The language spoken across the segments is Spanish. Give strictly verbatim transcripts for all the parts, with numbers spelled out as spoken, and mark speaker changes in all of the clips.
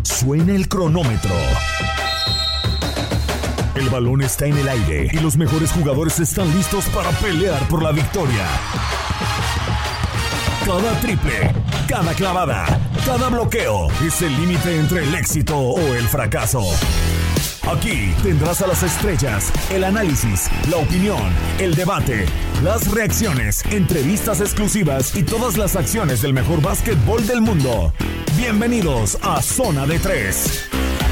Speaker 1: Suena el cronómetro. El balón está en el aire y los mejores jugadores están listos para pelear por la victoria. Cada triple, cada clavada, cada bloqueo es el límite entre el éxito o el fracaso. Aquí tendrás a las estrellas, el análisis, la opinión, el debate, las reacciones, entrevistas exclusivas y todas las acciones del mejor básquetbol del mundo. Bienvenidos a Zona de Tres.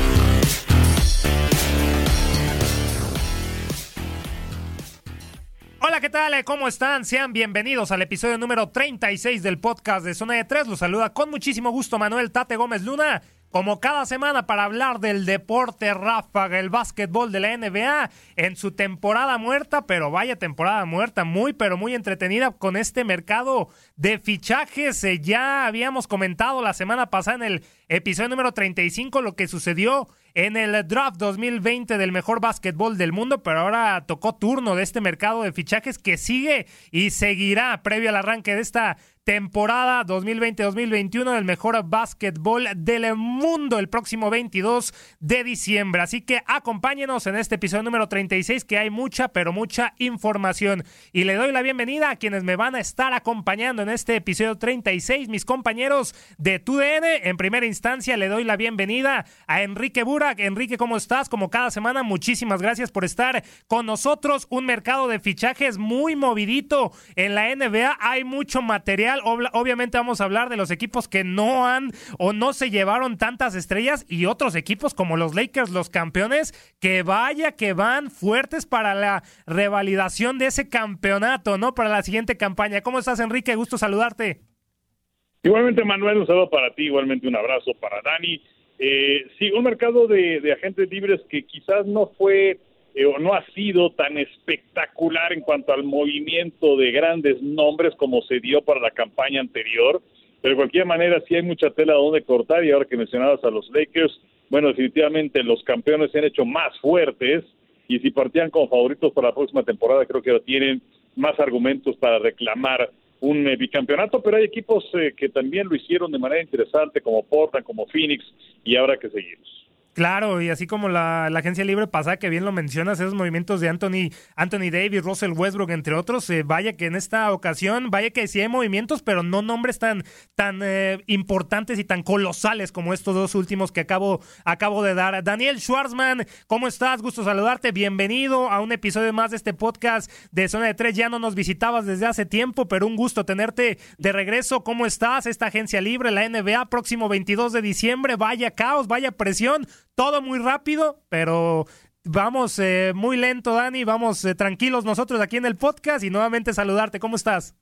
Speaker 2: Hola, ¿qué tal? ¿Cómo están? Sean bienvenidos al episodio número treinta y seis del podcast de Zona de Tres. Los saluda con muchísimo gusto Manuel Tate Gómez Luna, como cada semana para hablar del deporte ráfaga, el básquetbol de la N B A en su temporada muerta, pero vaya temporada muerta, muy pero muy entretenida con este mercado de fichajes. Eh, ya habíamos comentado la semana pasada en el episodio número treinta y cinco lo que sucedió en el draft dos mil veinte del mejor básquetbol del mundo, pero ahora tocó turno de este mercado de fichajes que sigue y seguirá previo al arranque de esta temporada dos mil veinte dos mil veintiuno del mejor básquetbol del mundo el próximo veintidós de diciembre. Así que acompáñenos en este episodio número treinta y seis, que hay mucha, pero mucha información. Y le doy la bienvenida a quienes me van a estar acompañando en este episodio treinta y seis, mis compañeros de T U D N. En primera instancia le doy la bienvenida a Enrique Burak. Enrique, ¿cómo estás? Como cada semana, muchísimas gracias por estar con nosotros. Un mercado de fichajes muy movidito en la N B A. Hay mucho material. Obviamente vamos a hablar de los equipos que no han o no se llevaron tantas estrellas y otros equipos como los Lakers, los campeones, que vaya que van fuertes para la revalidación de ese campeonato, ¿no? Para la siguiente campaña. ¿Cómo estás, Enrique? Gusto saludarte.
Speaker 3: Igualmente, Manuel, un saludo para ti, igualmente un abrazo para Dani. Eh, sí, un mercado de, de agentes libres que quizás no fue eh, o no ha sido tan espectacular en cuanto al movimiento de grandes nombres como se dio para la campaña anterior, pero de cualquier manera sí hay mucha tela donde cortar. Y ahora que mencionabas a los Lakers, bueno, definitivamente los campeones se han hecho más fuertes, y si partían como favoritos para la próxima temporada, creo que ahora tienen más argumentos para reclamar un eh, bicampeonato, pero hay equipos eh, que también lo hicieron de manera interesante, como Portland, como Phoenix, y habrá que seguirlos.
Speaker 2: Claro, y así como la, la agencia libre pasada, que bien lo mencionas, esos movimientos de Anthony, Anthony Davis, Russell Westbrook, entre otros, eh, vaya que en esta ocasión, vaya que sí hay movimientos, pero no nombres tan, tan eh, importantes y tan colosales como estos dos últimos que acabo, acabo de dar. Daniel Schwartzman, ¿cómo estás? Gusto saludarte, bienvenido a un episodio más de este podcast de Zona de Tres. Ya no nos visitabas desde hace tiempo, pero un gusto tenerte de regreso. ¿Cómo estás? Esta agencia libre, la N B A, próximo veintidós de diciembre, vaya caos, vaya presión. Todo muy rápido, pero vamos eh, muy lento, Dani, vamos eh, tranquilos nosotros aquí en el podcast, y nuevamente saludarte. ¿Cómo estás?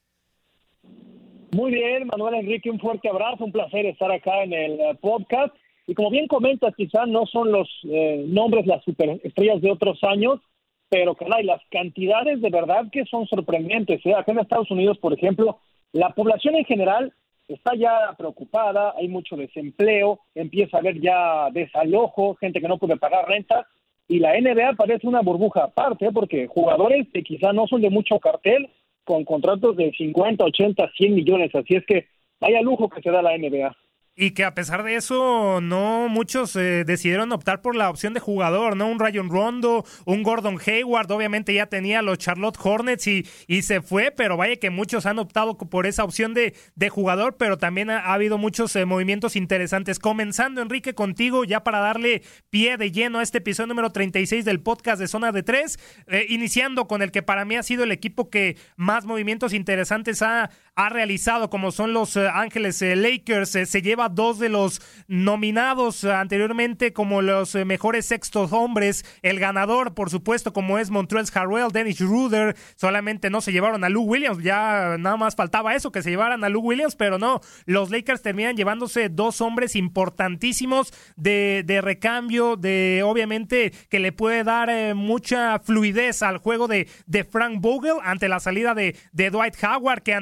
Speaker 4: Muy bien, Manuel, Enrique, un fuerte abrazo, un placer estar acá en el uh, podcast. Y como bien comentas, quizás no son los eh, nombres, las superestrellas de otros años, pero caray, las cantidades de verdad que son sorprendentes, ¿eh? Acá en Estados Unidos, por ejemplo, la población en general está ya preocupada, hay mucho desempleo, empieza a haber ya desalojo, gente que no puede pagar renta, y la N B A parece una burbuja aparte, ¿eh? Porque jugadores que quizá no son de mucho cartel, con contratos de cincuenta, ochenta, cien millones, así es que vaya lujo que se da la N B A.
Speaker 2: Y que a pesar de eso, no muchos eh, decidieron optar por la opción de jugador, ¿no? Un Rajon Rondo, un Gordon Hayward, obviamente ya tenía los Charlotte Hornets y, y se fue, pero vaya que muchos han optado por esa opción de, de jugador, pero también ha, ha habido muchos eh, movimientos interesantes. Comenzando, Enrique, contigo, ya para darle pie de lleno a este episodio número treinta y seis del podcast de Zona de Tres, eh, iniciando con el que para mí ha sido el equipo que más movimientos interesantes ha, ha realizado, como son los eh, Ángeles eh, Lakers. Eh, se lleva dos de los nominados anteriormente como los mejores sextos hombres. El ganador, por supuesto, como es Montrezl Harrell, Dennis Schroeder. Solamente no se llevaron a Lou Williams, ya nada más faltaba eso, que se llevaran a Lou Williams, pero no, los Lakers terminan llevándose dos hombres importantísimos de, de recambio, de obviamente que le puede dar eh, mucha fluidez al juego de, de Frank Vogel ante la salida de, de Dwight Howard, que ante la salida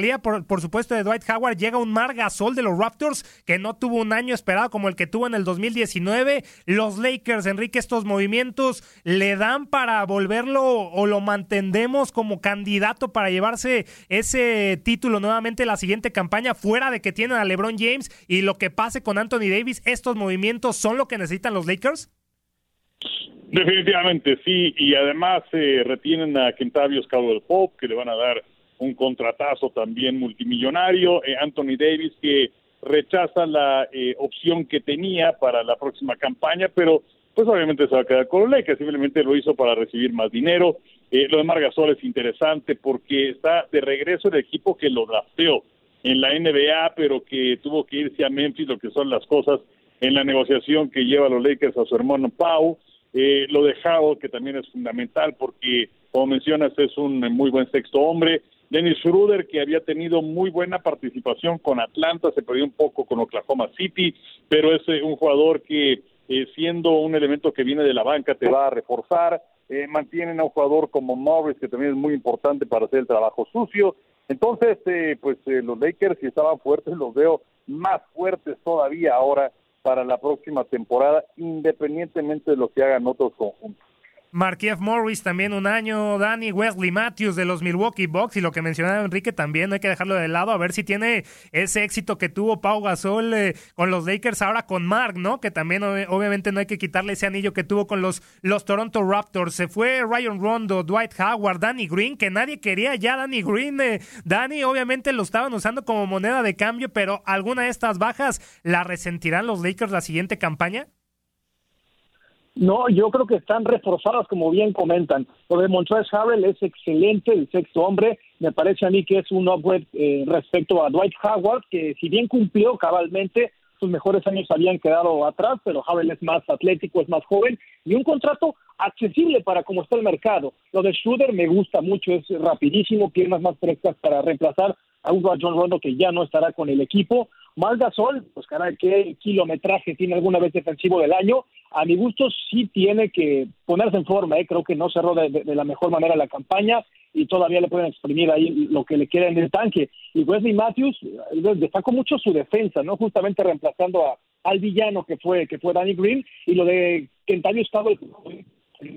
Speaker 2: salida, por, por supuesto, de Dwight Howard, llega un Marc Gasol de los Raptors, que no tuvo un año esperado como el que tuvo en el dos mil diecinueve. Los Lakers, Enrique, estos movimientos le dan para volverlo o lo mantendemos como candidato para llevarse ese título nuevamente la siguiente campaña, fuera de que tienen a LeBron James y lo que pase con Anthony Davis. ¿Estos movimientos son lo que necesitan los Lakers?
Speaker 3: Definitivamente sí, y además eh, retienen a Kentavious Caldwell-Pope, que le van a dar un contratazo también multimillonario, eh, Anthony Davis, que rechaza la eh, opción que tenía para la próxima campaña, pero pues obviamente se va a quedar con los Lakers, simplemente lo hizo para recibir más dinero. Eh, lo de Marc Gasol es interesante porque está de regreso el equipo que lo drafteó en la N B A, pero que tuvo que irse a Memphis, lo que son las cosas en la negociación que lleva a los Lakers a su hermano Pau. Eh, lo de Howard, que también es fundamental porque, como mencionas, es un muy buen sexto hombre. Dennis Schroeder, que había tenido muy buena participación con Atlanta, se perdió un poco con Oklahoma City, pero es eh, un jugador que, eh, siendo un elemento que viene de la banca, te va a reforzar. Eh, mantienen a un jugador como Morris, que también es muy importante para hacer el trabajo sucio. Entonces, eh, pues eh, los Lakers, si estaban fuertes, los veo más fuertes todavía ahora para la próxima temporada, independientemente de lo que hagan otros conjuntos.
Speaker 2: Markieff Morris también un año, Dani, Wesley Matthews de los Milwaukee Bucks, y lo que mencionaba Enrique también, no hay que dejarlo de lado, a ver si tiene ese éxito que tuvo Pau Gasol eh, con los Lakers ahora con Mark, ¿no? Que también ob- obviamente no hay que quitarle ese anillo que tuvo con los, los Toronto Raptors. Se fue Rajon Rondo, Dwight Howard, Danny Green, que nadie quería ya Danny Green. Eh, Danny, obviamente lo estaban usando como moneda de cambio, pero ¿alguna de estas bajas la resentirán los Lakers la siguiente campaña?
Speaker 4: No, yo creo que están reforzadas, como bien comentan. Lo de Montrezl Harrell es excelente, el sexto hombre. Me parece a mí que es un upgrade eh, respecto a Dwight Howard, que si bien cumplió cabalmente, sus mejores años habían quedado atrás, pero Harrell es más atlético, es más joven, y un contrato accesible para cómo está el mercado. Lo de Schroeder me gusta mucho, es rapidísimo, piernas más frescas para reemplazar a un Rajon Rondo que ya no estará con el equipo. Marc Gasol, pues caray, qué kilometraje tiene alguna vez defensivo del año. A mi gusto sí tiene que ponerse en forma, ¿eh? Creo que no cerró de, de, de la mejor manera la campaña y todavía le pueden exprimir ahí lo que le queda en el tanque. Y Wesley Matthews destacó mucho su defensa, ¿no? Justamente reemplazando a, al villano que fue que fue Danny Green. Y lo de Kentavious Caldwell-Pope,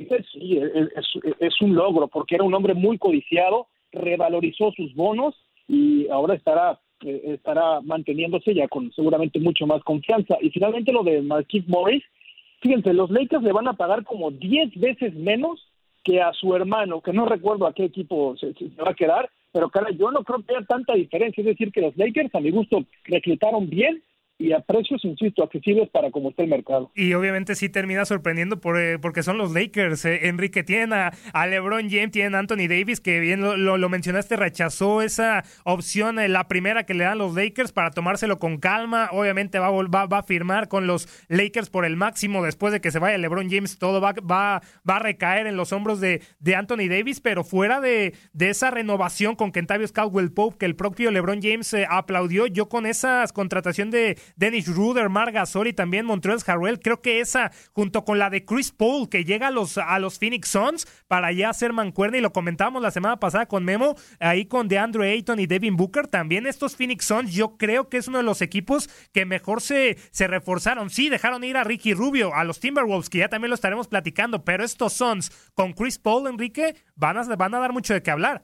Speaker 4: sí, es, es, es un logro, porque era un hombre muy codiciado, revalorizó sus bonos y ahora estará eh, estará manteniéndose ya con seguramente mucho más confianza. Y finalmente lo de Markieff Morris, fíjense, los Lakers le van a pagar como diez veces menos que a su hermano, que no recuerdo a qué equipo se, se va a quedar, pero cara, yo no creo que haya tanta diferencia. Es decir, que los Lakers, a mi gusto, reclutaron bien y a precios, insisto, accesibles para como está el mercado.
Speaker 2: Y obviamente sí termina sorprendiendo por, eh, porque son los Lakers. Eh, Enrique, tienen a, a LeBron James, tienen a Anthony Davis, que bien lo, lo, lo mencionaste, rechazó esa opción, eh, la primera que le dan los Lakers, para tomárselo con calma. Obviamente va, va, va a firmar con los Lakers por el máximo. Después de que se vaya LeBron James, todo va, va, va a recaer en los hombros de, de Anthony Davis, pero fuera de, de esa renovación con Kentavious Caldwell-Pope, que el propio LeBron James eh, aplaudió, yo con esa contratación de Dennis Schroeder, Marc Gasol y también Montrezl Harrell, creo que esa, junto con la de Chris Paul, que llega a los, a los Phoenix Suns para ya hacer mancuerna, y lo comentábamos la semana pasada con Memo, ahí con DeAndre Ayton y Devin Booker, también estos Phoenix Suns, yo creo que es uno de los equipos que mejor se, se reforzaron. Sí, dejaron ir a Ricky Rubio, a los Timberwolves, que ya también lo estaremos platicando, pero estos Suns con Chris Paul, Enrique, van a, van a dar mucho de qué hablar.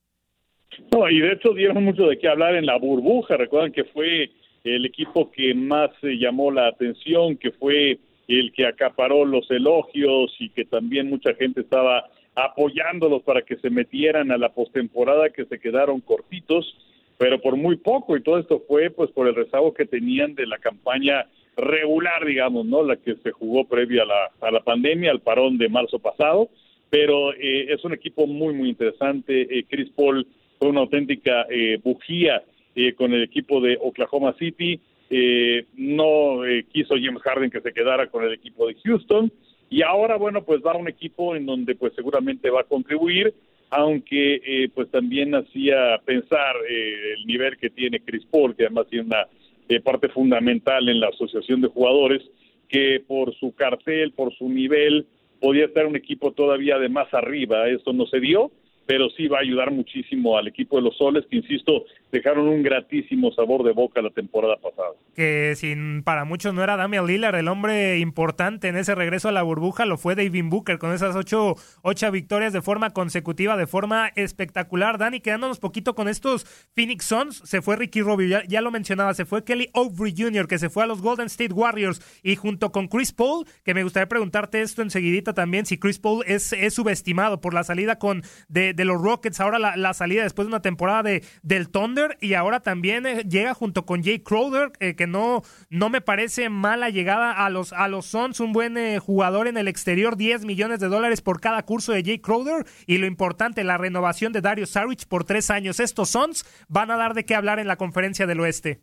Speaker 3: No, y de hecho dieron mucho de qué hablar en la burbuja. Recuerdan que fue el equipo que más eh, llamó la atención, que fue el que acaparó los elogios y que también mucha gente estaba apoyándolos para que se metieran a la postemporada, que se quedaron cortitos, pero por muy poco, y todo esto fue pues por el rezago que tenían de la campaña regular, digamos, ¿no? La que se jugó previa a la, a la pandemia, al parón de marzo pasado, pero eh, es un equipo muy, muy interesante. eh, Chris Paul fue una auténtica eh, bujía Eh, con el equipo de Oklahoma City. Eh, no eh, quiso James Harden que se quedara con el equipo de Houston, y ahora, bueno, pues va a un equipo en donde pues seguramente va a contribuir, aunque eh, pues también hacía pensar eh, el nivel que tiene Chris Paul, que además tiene una eh, parte fundamental en la asociación de jugadores, que por su cartel, por su nivel, podía estar un equipo todavía de más arriba. Esto no se dio, pero sí va a ayudar muchísimo al equipo de los Soles, que insisto, dejaron un gratísimo sabor de boca la temporada pasada.
Speaker 2: Que sin para muchos no era Damian Lillard, el hombre importante en ese regreso a la burbuja, lo fue Devin Booker con esas ocho, ocho victorias de forma consecutiva, de forma espectacular. Dani, quedándonos poquito con estos Phoenix Suns, se fue Ricky Rubio, ya, ya lo mencionaba, se fue Kelly Oubre junior, que se fue a los Golden State Warriors, y junto con Chris Paul, que me gustaría preguntarte esto enseguidita también, si Chris Paul es, es subestimado por la salida con de, de los Rockets, ahora la, la salida después de una temporada de, del Thunder, y ahora también eh, llega junto con Jay Crowder, eh, que no, no me parece mala llegada a los, a los Suns, un buen eh, jugador en el exterior, diez millones de dólares por cada curso de Jay Crowder, y lo importante, la renovación de Dario Saric por tres años. Estos Suns van a dar de qué hablar en la Conferencia del Oeste.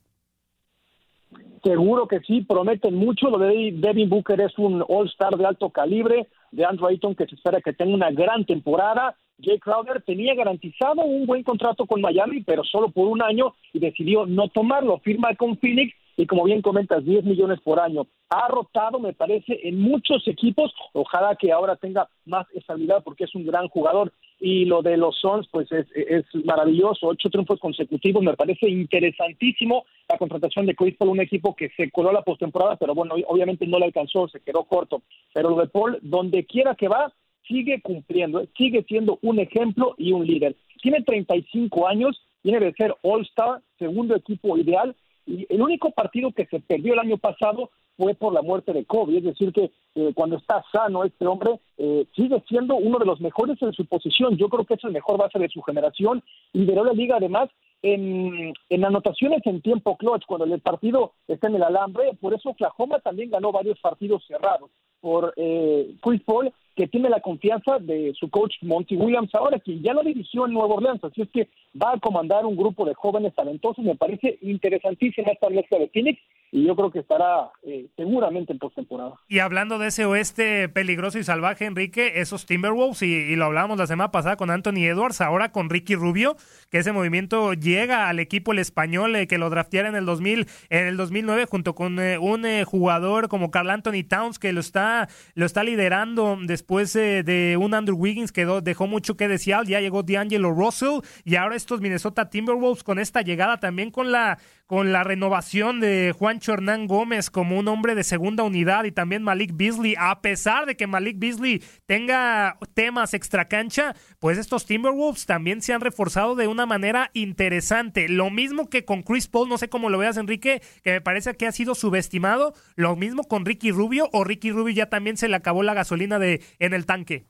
Speaker 4: Seguro que sí, prometen mucho. Lo de Devin Booker es un All-Star de alto calibre, de Andrew Ayton, que se espera que tenga una gran temporada. Jay Crowder tenía garantizado un buen contrato con Miami, pero solo por un año, y decidió no tomarlo. Firma con Phoenix y, como bien comentas, diez millones por año. Ha rotado, me parece, en muchos equipos. Ojalá que ahora tenga más estabilidad porque es un gran jugador. Y lo de los Suns, pues es, es maravilloso. Ocho triunfos consecutivos, me parece interesantísimo la contratación de Chris Paul, un equipo que se coló a la postemporada, pero bueno, obviamente no le alcanzó, se quedó corto. Pero lo de Paul, donde quiera que va, sigue cumpliendo, sigue siendo un ejemplo y un líder. Tiene treinta y cinco años, tiene de ser All-Star, segundo equipo ideal, y el único partido que se perdió el año pasado fue por la muerte de Kobe. Es decir que eh, cuando está sano este hombre, eh, sigue siendo uno de los mejores en su posición. Yo creo que es el mejor base de su generación, y lideró la liga además en, en anotaciones en tiempo clutch, cuando el partido está en el alambre. Por eso Oklahoma también ganó varios partidos cerrados por eh, Chris Paul, que tiene la confianza de su coach Monty Williams ahora, quien ya lo dirigió en Nueva Orleans, así es que va a comandar un grupo de jóvenes talentosos. Me parece interesantísima esta mezcla de Phoenix, y yo creo que estará eh, seguramente en postemporada.
Speaker 2: Y hablando de ese oeste peligroso y salvaje, Enrique, esos Timberwolves, y, y lo hablábamos la semana pasada con Anthony Edwards, ahora con Ricky Rubio, que ese movimiento llega al equipo el español, eh, que lo drafteara en el dos mil, en el dos mil nueve, junto con eh, un eh, jugador como Karl Anthony Towns, que lo está, lo está liderando después eh, de un Andrew Wiggins que do, dejó mucho que desear. Ya llegó D'Angelo Russell, y ahora estos Minnesota Timberwolves con esta llegada también con la con la renovación de Juancho Hernán Gómez como un hombre de segunda unidad, y también Malik Beasley, a pesar de que Malik Beasley tenga temas extracancha, pues estos Timberwolves también se han reforzado de una manera interesante. Lo mismo que con Chris Paul, no sé cómo lo veas, Enrique, que me parece que ha sido subestimado. Lo mismo con Ricky Rubio, o Ricky Rubio ya también se le acabó la gasolina de en el tanque.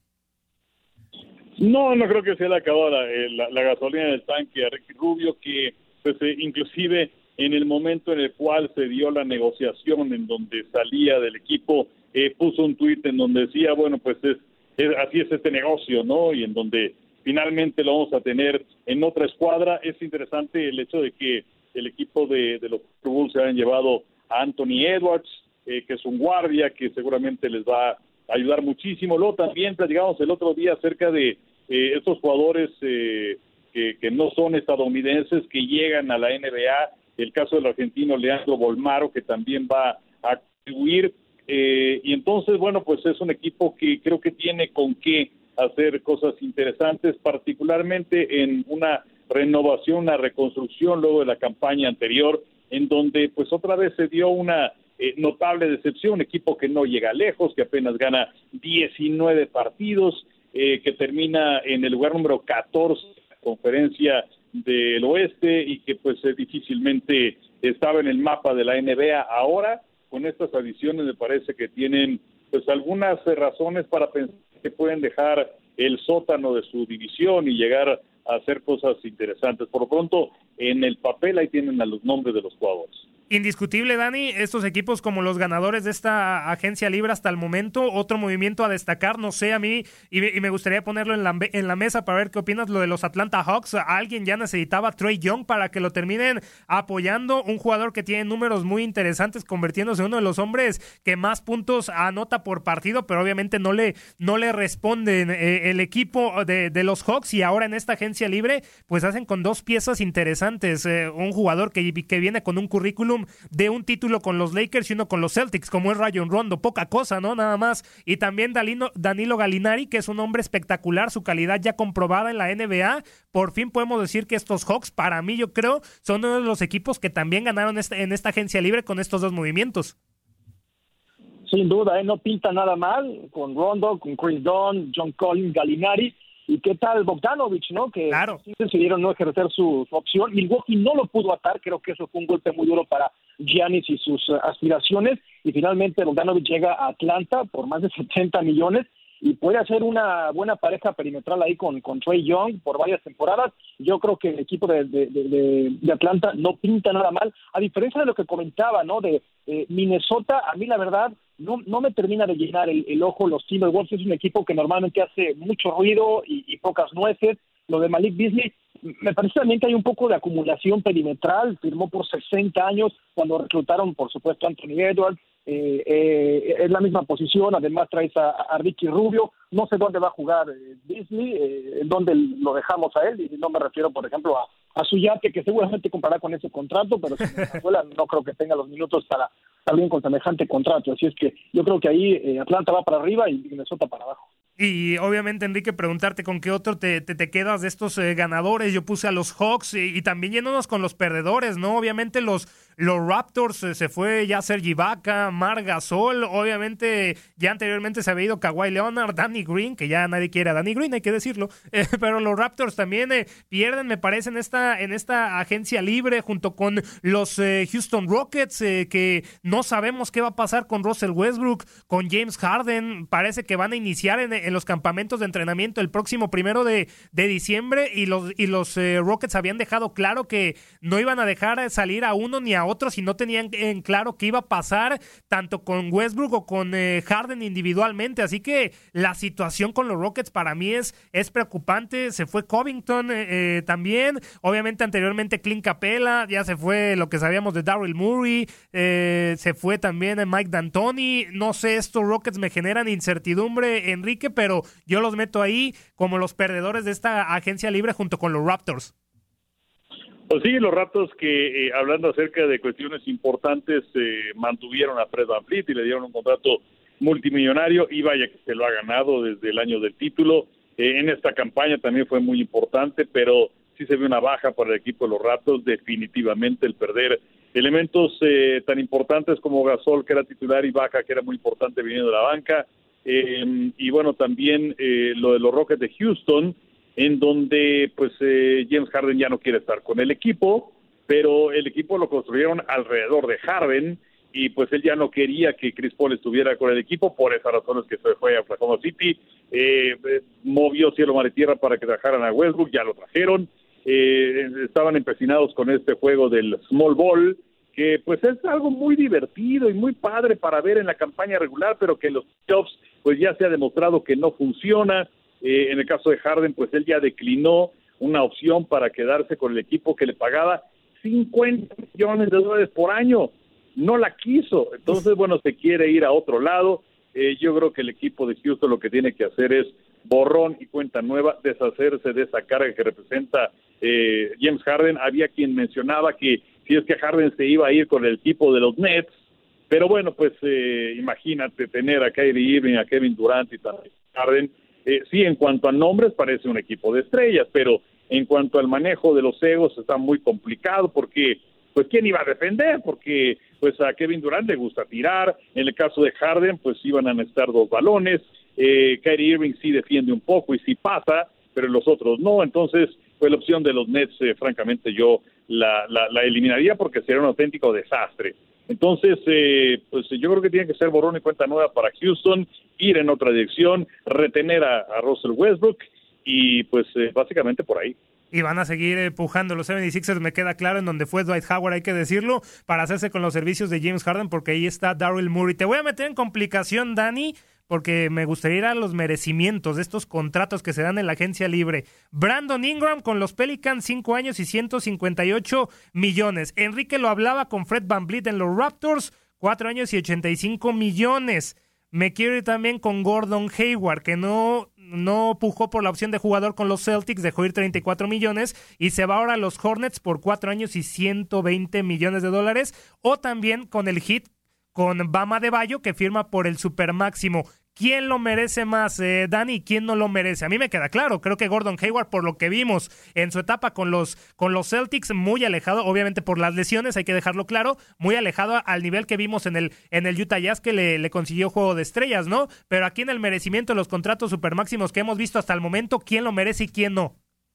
Speaker 3: No, no creo que se le acabó la, la, la gasolina en el tanque a Ricky Rubio, que pues eh, inclusive en el momento en el cual se dio la negociación en donde salía del equipo, eh, puso un tuit en donde decía, bueno, pues es, es así es este negocio, ¿no? Y en donde finalmente lo vamos a tener en otra escuadra. Es interesante el hecho de que el equipo de, de los Bulls se hayan llevado a Anthony Edwards, eh, que es un guardia que seguramente les va a ayudar muchísimo. Luego también platicamos el otro día acerca de eh, estos jugadores eh, que, que no son estadounidenses, que llegan a la N B A. El caso del argentino Leandro Bolmaro, que también va a contribuir, eh, y entonces, bueno, pues es un equipo que creo que tiene con qué hacer cosas interesantes, particularmente en una renovación, una reconstrucción luego de la campaña anterior, en donde pues otra vez se dio una eh, notable decepción, un equipo que no llega lejos, que apenas gana diecinueve partidos, eh, que termina en el lugar número catorce de la conferencia del oeste, y que pues eh, difícilmente estaba en el mapa de la N B A. Ahora, con estas adiciones, me parece que tienen pues algunas eh, razones para pensar que pueden dejar el sótano de su división y llegar a hacer cosas interesantes. Por lo pronto, en el papel ahí tienen a los nombres de los jugadores.
Speaker 2: Indiscutible, Dani, estos equipos como los ganadores de esta agencia libre hasta el momento. Otro movimiento a destacar, no sé, a mí, y, y me gustaría ponerlo en la, en la mesa para ver qué opinas, lo de los Atlanta Hawks. Alguien ya necesitaba Trae Young para que lo terminen apoyando, un jugador que tiene números muy interesantes, convirtiéndose en uno de los hombres que más puntos anota por partido, pero obviamente no le, no le responden eh, el equipo de, de los Hawks, y ahora en esta agencia libre pues hacen con dos piezas interesantes, eh, un jugador que, que viene con un currículum currículum de un título con los Lakers y uno con los Celtics, como es Rajon Rondo, poca cosa, ¿no? Nada más. Y también Danilo, Danilo Gallinari, que es un hombre espectacular, su calidad ya comprobada en la N B A. Por fin podemos decir que estos Hawks, para mí, yo creo, son uno de los equipos que también ganaron este, en esta agencia libre con estos dos movimientos.
Speaker 4: Sin duda, ¿eh? No pinta nada mal con Rondo, con Chris Dunn, John Collins, Gallinari. ¿Y qué tal Bogdanovich, no? Que
Speaker 2: claro.
Speaker 4: sí decidieron no ejercer su, su opción. Milwaukee no lo pudo atar, creo que eso fue un golpe muy duro para Giannis y sus uh, aspiraciones. Y finalmente Bogdanovich llega a Atlanta por más de setenta millones y puede hacer una buena pareja perimetral ahí con, con Trae Young por varias temporadas. Yo creo que el equipo de, de, de, de Atlanta no pinta nada mal, a diferencia de lo que comentaba, ¿no? De eh, Minnesota, a mí la verdad no, no me termina de llenar el, el ojo los Timberwolves. Es un equipo que normalmente hace mucho ruido y, y pocas nueces. Lo de Malik Beasley, me parece también que hay un poco de acumulación perimetral. Firmó por sesenta años cuando reclutaron, por supuesto, a Anthony Edwards. Eh, eh, es la misma posición, además traes a, a Ricky Rubio. No sé dónde va a jugar eh, Beasley, eh, dónde lo dejamos a él, y no me refiero, por ejemplo, a, a Suyate, que seguramente comprará con ese contrato, pero si Venezuela no creo que tenga los minutos para también con semejante contrato. Así es que yo creo que ahí eh, Atlanta va para arriba y Minnesota para abajo.
Speaker 2: Y obviamente, Enrique, preguntarte con qué otro te, te, te quedas de estos eh, ganadores. Yo puse a los Hawks y, y también yéndonos con los perdedores, ¿no? Obviamente los, los Raptors, eh, se fue ya Serge Ibaka, Marc Gasol, obviamente ya anteriormente se había ido Kawhi Leonard, Danny Green, que ya nadie quiere a Danny Green, hay que decirlo, eh, pero los Raptors también eh, pierden, me parece, en esta, en esta agencia libre junto con los eh, Houston Rockets, eh, que no sabemos qué va a pasar con Russell Westbrook, con James Harden. Parece que van a iniciar en, en los campamentos de entrenamiento el próximo primero de, de diciembre y los, y los eh, Rockets habían dejado claro que no iban a dejar salir a uno ni a otro si no tenían en claro qué iba a pasar tanto con Westbrook o con eh, Harden individualmente. Así que la situación con los Rockets para mí es, es preocupante. Se fue Covington eh, eh, también, obviamente anteriormente Clint Capela, ya se fue lo que sabíamos de Daryl Morey, eh, se fue también Mike D'Antoni. No sé, estos Rockets me generan incertidumbre, Enrique, pero yo los meto ahí como los perdedores de esta agencia libre junto con los Raptors.
Speaker 3: Pues sí, los Raptors que, eh, hablando acerca de cuestiones importantes, eh, mantuvieron a Fred VanVleet y le dieron un contrato multimillonario, y vaya que se lo ha ganado desde el año del título. Eh, en esta campaña también fue muy importante, pero sí se ve una baja para el equipo de los Raptors, definitivamente el perder elementos eh, tan importantes como Gasol, que era titular, y Baja, que era muy importante viniendo de la banca. Eh, y bueno, también eh, lo de los Rockets de Houston, en donde pues eh, James Harden ya no quiere estar con el equipo, pero el equipo lo construyeron alrededor de Harden, y pues él ya no quería que Chris Paul estuviera con el equipo. Por esas razones que se fue a Oklahoma City, eh, eh, movió cielo, mar y tierra para que trajeran a Westbrook, ya lo trajeron. Eh, estaban empecinados con este juego del small ball, que pues es algo muy divertido y muy padre para ver en la campaña regular, pero que en los playoffs pues ya se ha demostrado que no funciona. Eh, en el caso de Harden, pues él ya declinó una opción para quedarse con el equipo que le pagaba cincuenta millones de dólares por año. No la quiso. Entonces, bueno, se quiere ir a otro lado. Eh, yo creo que el equipo de Houston lo que tiene que hacer es borrón y cuenta nueva, deshacerse de esa carga que representa eh, James Harden. Había quien mencionaba que si es que Harden se iba a ir con el equipo de los Nets, pero bueno, pues eh, imagínate tener a Kyrie Irving, a Kevin Durant y también Harden. Eh, sí, en cuanto a nombres parece un equipo de estrellas, pero en cuanto al manejo de los egos está muy complicado, porque pues ¿quién iba a defender? Porque pues a Kevin Durant le gusta tirar. En el caso de Harden, pues iban a necesitar dos balones. eh, Kyrie Irving sí defiende un poco y sí pasa, pero los otros no. Entonces pues la opción de los Nets, eh, francamente yo la, la, la eliminaría, porque sería un auténtico desastre. Entonces, eh, pues yo creo que tiene que ser borrón y cuenta nueva para Houston, ir en otra dirección, retener a, a Russell Westbrook, y pues eh, básicamente por ahí.
Speaker 2: Y van a seguir empujando los setenta y seis ers, me queda claro, en donde fue Dwight Howard, hay que decirlo, para hacerse con los servicios de James Harden, porque ahí está Daryl Morey. Te voy a meter en complicación, Dani, porque me gustaría ir a los merecimientos de estos contratos que se dan en la agencia libre. Brandon Ingram con los Pelicans, cinco años y ciento cincuenta y ocho millones. Enrique lo hablaba con Fred VanVleet en los Raptors, cuatro años y ochenta y cinco millones. Me quiero ir también con Gordon Hayward, que no, no pujó por la opción de jugador con los Celtics, dejó ir treinta y cuatro millones y se va ahora a los Hornets por cuatro años y ciento veinte millones de dólares. O también con el Heat, con Bam Adebayo, que firma por el super máximo. ¿Quién lo merece más, eh, Dani? ¿Quién no lo merece? A mí me queda claro, creo que Gordon Hayward, por lo que vimos en su etapa con los, con los Celtics, muy alejado, obviamente por las lesiones, hay que dejarlo claro, muy alejado al nivel que vimos en el, en el Utah Jazz, que le, le consiguió juego de estrellas, ¿no? Pero aquí en el merecimiento de los contratos supermáximos que hemos visto hasta el momento, ¿quién lo merece y quién no?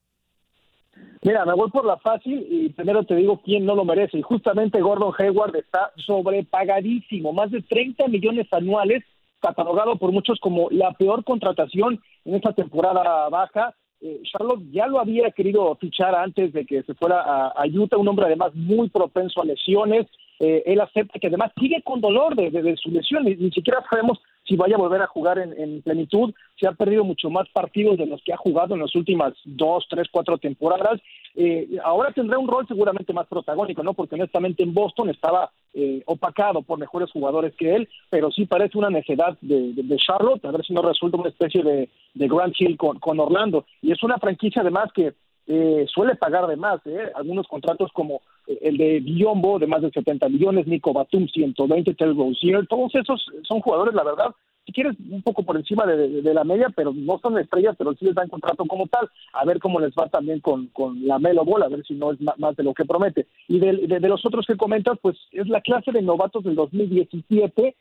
Speaker 4: Mira, me voy por la fácil y primero te digo quién no lo merece. Y justamente Gordon Hayward está sobrepagadísimo, más de treinta millones anuales, catalogado por muchos como la peor contratación en esta temporada baja. Eh, Charlotte ya lo había querido fichar antes de que se fuera a, a Utah, un hombre además muy propenso a lesiones. Eh, él acepta que además sigue con dolor de, de, de su lesión, ni, ni siquiera sabemos si vaya a volver a jugar en, en plenitud. Se ha perdido mucho más partidos de los que ha jugado en las últimas dos, tres, cuatro temporadas. Eh, ahora tendrá un rol seguramente más protagónico, ¿no? Porque honestamente en Boston estaba eh, opacado por mejores jugadores que él, pero sí parece una necedad de, de, de Charlotte, a ver si no resulta una especie de, de Grant Hill con, con Orlando. Y es una franquicia además que eh, suele pagar de más, ¿eh? Algunos contratos como el de Biyombo de más de setenta millones, Nico Batum ciento veinte, Terry Rozier, todos esos son jugadores, la verdad, si quieres, un poco por encima de, de, de la media, pero no son estrellas, pero sí les dan contrato como tal. A ver cómo les va también con, con la Melo Ball, a ver si no es más, más de lo que promete. Y de, de, de los otros que comentas, pues es la clase de novatos del dos mil diecisiete,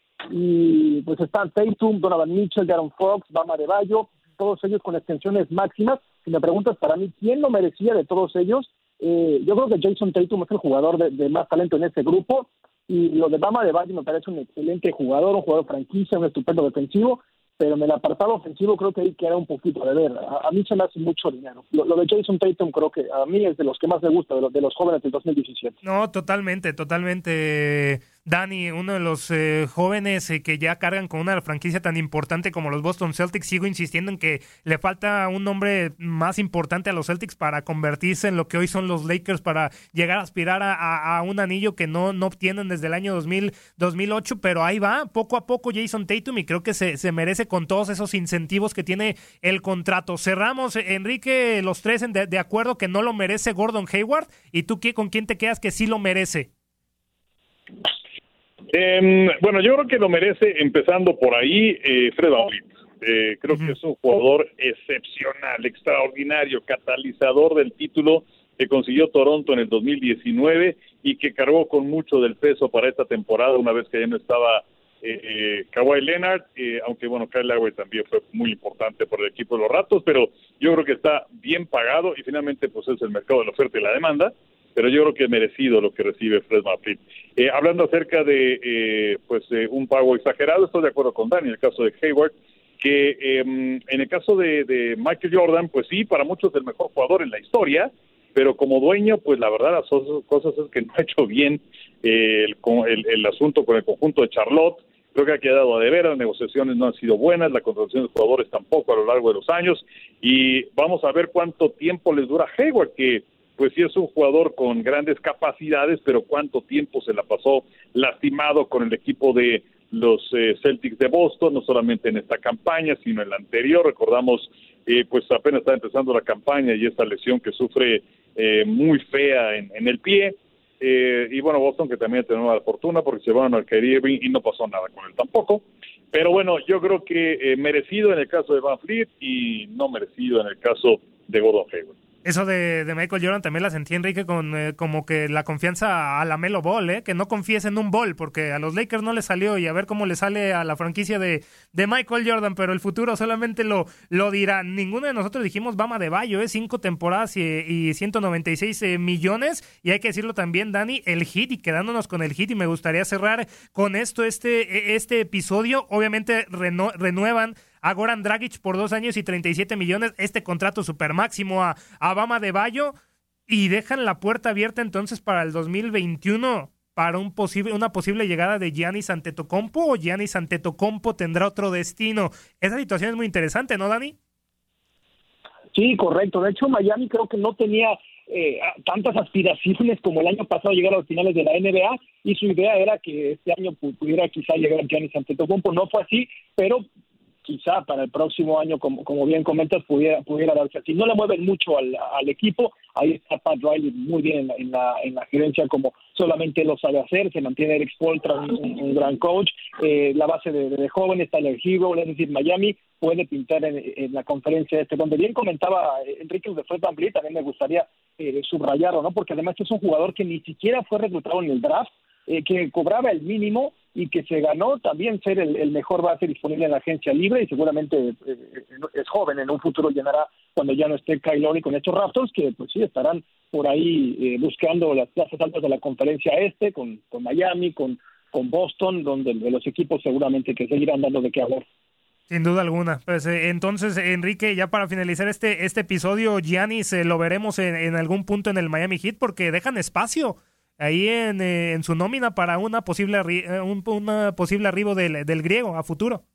Speaker 4: y pues están Tatum, Donovan Mitchell, De'Aaron Fox, Bam Adebayo, todos ellos con extensiones máximas. Si me preguntas para mí quién lo merecía de todos ellos, eh, yo creo que Jason Tatum es el jugador de, de más talento en este grupo. Y lo de Bam Adebayo me parece un excelente jugador, un jugador franquicia, un estupendo defensivo, pero en el apartado ofensivo creo que ahí queda un poquito de ver. A, a mí se me hace mucho dinero. Lo, lo de Jason Tatum creo que a mí es de los que más me gusta, de los, de los jóvenes del dos mil diecisiete.
Speaker 2: No, totalmente, totalmente, Dani, uno de los eh, jóvenes eh, que ya cargan con una franquicia tan importante como los Boston Celtics. Sigo insistiendo en que le falta un nombre más importante a los Celtics para convertirse en lo que hoy son los Lakers, para llegar a aspirar a, a, a un anillo que no, no obtienen desde el año dos mil, dos mil ocho, pero ahí va, poco a poco Jason Tatum, y creo que se, se merece con todos esos incentivos que tiene el contrato. Cerramos, Enrique, los tres en de, de acuerdo que no lo merece Gordon Hayward, y tú ¿qué, con quién te quedas que sí lo merece?
Speaker 3: Eh, bueno, yo creo que lo merece, empezando por ahí, eh, Fred VanVleet. Eh, creo uh-huh. que es un jugador excepcional, extraordinario, catalizador del título que consiguió Toronto en el dos mil diecinueve y que cargó con mucho del peso para esta temporada, una vez que ya no estaba eh, eh, Kawhi Leonard, eh, aunque bueno, Kyle Lowry también fue muy importante por el equipo de los Raptors, pero yo creo que está bien pagado y finalmente pues es el mercado de la oferta y la demanda. Pero yo creo que es merecido lo que recibe Fred VanVleet. Eh, hablando acerca de eh, pues eh, un pago exagerado, estoy de acuerdo con Dani en el caso de Hayward, que eh, en el caso de, de Michael Jordan, pues sí, para muchos es el mejor jugador en la historia, pero como dueño, pues la verdad las cosas es que no ha hecho bien eh, el, el, el asunto con el conjunto de Charlotte. Creo que ha quedado a deber, las negociaciones no han sido buenas, la contratación de jugadores tampoco a lo largo de los años, y vamos a ver cuánto tiempo les dura Hayward, que pues sí es un jugador con grandes capacidades, pero cuánto tiempo se la pasó lastimado con el equipo de los eh, Celtics de Boston, no solamente en esta campaña, sino en la anterior. Recordamos, eh, pues apenas está empezando la campaña y esta lesión que sufre eh, muy fea en, en el pie. Eh, y bueno, Boston que también tiene una fortuna porque se van al Kyrie Irving y no pasó nada con él tampoco. Pero bueno, yo creo que eh, merecido en el caso de VanVleet y no merecido en el caso de Gordon Hayward.
Speaker 2: Eso de, de Michael Jordan también la sentí, Enrique, con eh, como que la confianza a la Melo Ball, ¿eh? Que no confíes en un ball, porque a los Lakers no le salió, y a ver cómo le sale a la franquicia de, de Michael Jordan, pero el futuro solamente lo, lo dirá. Ninguno de nosotros dijimos Bam Adebayo, ¿eh? Cinco temporadas y, y ciento noventa y seis eh, millones, y hay que decirlo también, Dani, el hit, y quedándonos con el hit, y me gustaría cerrar con esto este, este episodio. Obviamente reno, renuevan a Goran Dragic por dos años y treinta y siete millones, este contrato super máximo a, a Bam Adebayo, y dejan la puerta abierta entonces para el dos mil veintiuno para un posible, una posible llegada de Giannis Antetokounmpo, o Giannis Antetokounmpo tendrá otro destino. Esa situación es muy interesante, ¿no, Dani?
Speaker 4: Sí, correcto. De hecho, Miami creo que no tenía eh, tantas aspiraciones como el año pasado llegar a las finales de la N B A, y su idea era que este año pudiera quizá llegar a Giannis Antetokounmpo. No fue así, pero quizá para el próximo año, como, como bien comentas, pudiera pudiera darse así. No le mueven mucho al, al equipo. Ahí está Pat Riley muy bien en la, en la, en la gerencia, como solamente él lo sabe hacer. Se mantiene Eric Spoelstra, un, un, un gran coach. Eh, la base de, de jóvenes, Tyler Hero, es decir, Miami puede pintar en, en la conferencia este, donde bien comentaba Enrique de Fred VanVleet. También me gustaría eh, subrayarlo, ¿no? Porque además es un jugador que ni siquiera fue reclutado en el draft, eh, que cobraba el mínimo y que se ganó también ser el, el mejor base disponible en la agencia libre, y seguramente eh, es joven, en un futuro llenará cuando ya no esté Kyle Lowry con estos Raptors, que pues sí estarán por ahí eh, buscando las plazas altas de la conferencia este, con, con Miami, con, con Boston, donde de los equipos seguramente que seguirán dando de qué hablar.
Speaker 2: Sin duda alguna. Pues eh, entonces, Enrique, ya para finalizar este este episodio, Giannis eh, lo veremos en, en algún punto en el Miami Heat, porque dejan espacio ahí en, eh, en su nómina para una posible eh, un una posible arribo del, del griego a futuro.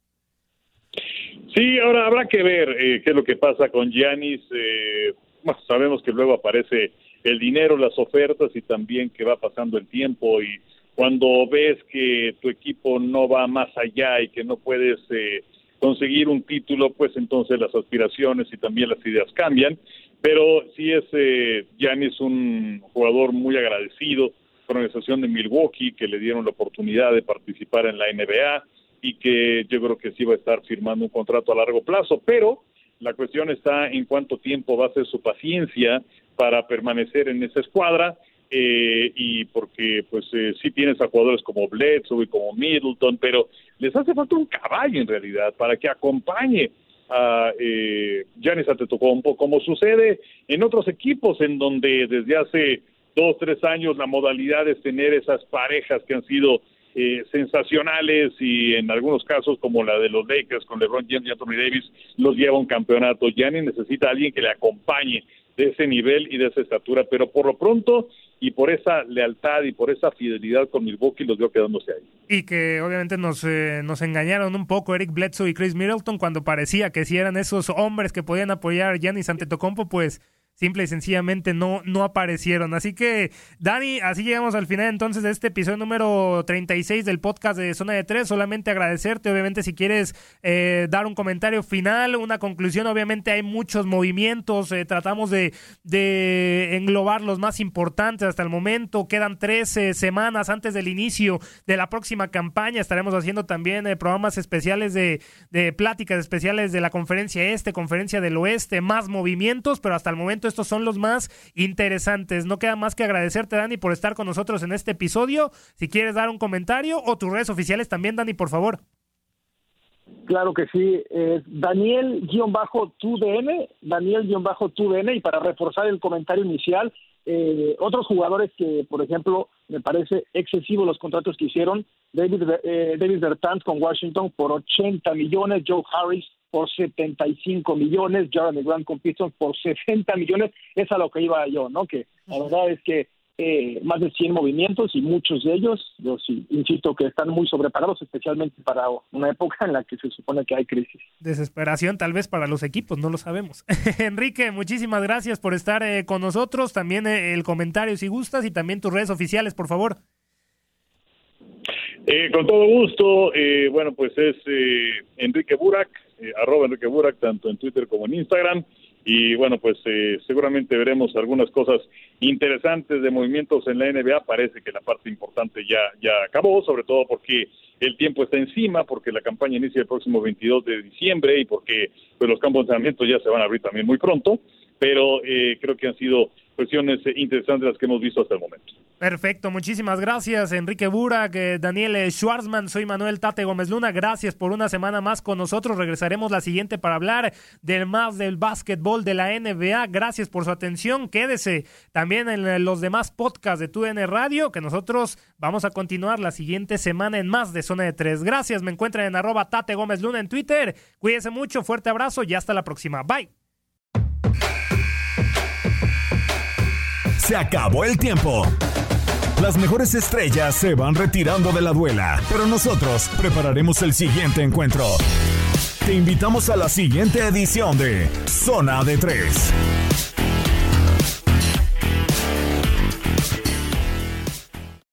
Speaker 3: Sí, ahora habrá que ver eh, qué es lo que pasa con Giannis. Eh, bueno, sabemos que luego aparece el dinero, las ofertas, y también que va pasando el tiempo, y cuando ves que tu equipo no va más allá y que no puedes eh, conseguir un título, pues entonces las aspiraciones y también las ideas cambian. Pero sí es eh, Giannis un jugador muy agradecido con la organización de Milwaukee, que le dieron la oportunidad de participar en la N B A, y que yo creo que sí va a estar firmando un contrato a largo plazo. Pero la cuestión está en cuánto tiempo va a ser su paciencia para permanecer en esa escuadra, eh, y porque pues eh, sí tienes a jugadores como Bledsoe y como Middleton, pero les hace falta un caballo en realidad para que acompañe a eh, Giannis Antetokounmpo, como sucede en otros equipos en donde desde hace dos, tres años la modalidad es tener esas parejas que han sido eh, sensacionales, y en algunos casos como la de los Lakers con LeBron James y Anthony Davis los lleva a un campeonato. Giannis necesita a alguien que le acompañe de ese nivel y de esa estatura, pero por lo pronto, y por esa lealtad y por esa fidelidad con Milwaukee, los veo quedándose ahí.
Speaker 2: Y que obviamente nos eh, nos engañaron un poco Eric Bledsoe y Chris Middleton cuando parecía que si eran esos hombres que podían apoyar a Giannis Antetokounmpo, pues simple y sencillamente no, no aparecieron. Así que, Dani, así llegamos al final entonces de este episodio número treinta y seis del podcast de Zona de Tres. Solamente agradecerte, obviamente, si quieres eh, dar un comentario final, una conclusión. Obviamente hay muchos movimientos, eh, tratamos de, de englobar los más importantes hasta el momento. Quedan trece semanas antes del inicio de la próxima campaña. Estaremos haciendo también eh, programas especiales de, de pláticas especiales de la conferencia este, conferencia del oeste, más movimientos, pero hasta el momento estos son los más interesantes. No queda más que agradecerte, Dani, por estar con nosotros en este episodio. Si quieres dar un comentario o tus redes oficiales también, Dani, por favor.
Speaker 4: Claro que sí, eh, Daniel-tu D N, Daniel-tu D N, y para reforzar el comentario inicial, eh, otros jugadores que, por ejemplo, me parece excesivo los contratos que hicieron, David, eh, David Bertans con Washington por ochenta millones, Joe Harris por setenta y cinco millones, Jeremy Grant con Pistons por sesenta millones, es a lo que iba yo, ¿no? Que la verdad es que eh, más de cien movimientos, y muchos de ellos, yo sí insisto que están muy sobrepagados, especialmente para una época en la que se supone que hay crisis.
Speaker 2: Desesperación tal vez para los equipos, no lo sabemos. Enrique, muchísimas gracias por estar eh, con nosotros, también eh, el comentario si gustas, y también tus redes oficiales, por favor.
Speaker 3: Eh, con todo gusto, eh, bueno, pues es eh, Enrique Burak, eh, arroba Enrique Burak, tanto en Twitter como en Instagram, y bueno, pues eh, seguramente veremos algunas cosas interesantes de movimientos en la N B A. Parece que la parte importante ya, ya acabó, sobre todo porque el tiempo está encima, porque la campaña inicia el próximo veintidós de diciembre, y porque pues, los campos de entrenamiento ya se van a abrir también muy pronto, pero eh, creo que han sido cuestiones interesantes las que hemos visto hasta el momento.
Speaker 2: Perfecto, muchísimas gracias, Enrique Burak, eh, Daniel Schwartzman, soy Manuel Tate Gómez Luna, gracias por una semana más con nosotros. Regresaremos la siguiente para hablar del más del básquetbol de la N B A. Gracias por su atención, quédese también en los demás podcasts de TUDN Radio, que nosotros vamos a continuar la siguiente semana en más de Zona de Tres. Gracias, me encuentran en arroba Tate Gómez Luna en Twitter. Cuídense mucho, fuerte abrazo y hasta la próxima. Bye.
Speaker 1: Se acabó el tiempo. Las mejores estrellas se van retirando de la duela, pero nosotros prepararemos el siguiente encuentro. Te invitamos a la siguiente edición de Zona de Tres.